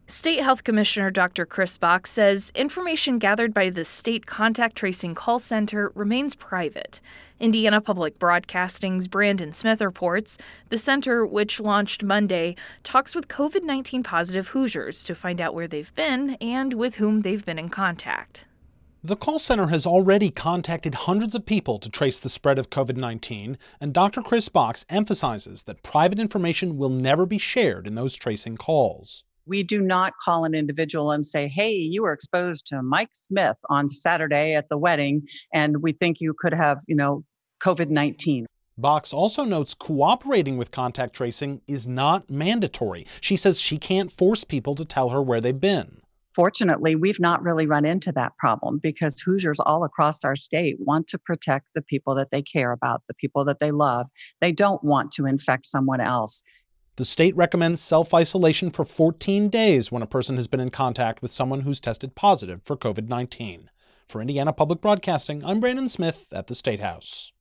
State Health Commissioner Dr. Chris Box says information gathered by the state contact tracing call center remains private. Indiana Public Broadcasting's Brandon Smith reports the center, which launched Monday, talks with COVID-19 positive Hoosiers to find out where they've been and with whom they've been in contact. The call center has already contacted hundreds of people to trace the spread of COVID-19, and Dr. Chris Box emphasizes that private information will never be shared in those tracing calls. We do not call an individual and say, hey, you were exposed to Mike Smith on Saturday at the wedding, and we think you could have, COVID-19. Box also notes cooperating with contact tracing is not mandatory. She says she can't force people to tell her where they've been. Fortunately, we've not really run into that problem because Hoosiers all across our state want to protect the people that they care about, the people that they love. They don't want to infect someone else. The state recommends self-isolation for 14 days when a person has been in contact with someone who's tested positive for COVID-19. For Indiana Public Broadcasting, I'm Brandon Smith at the State House.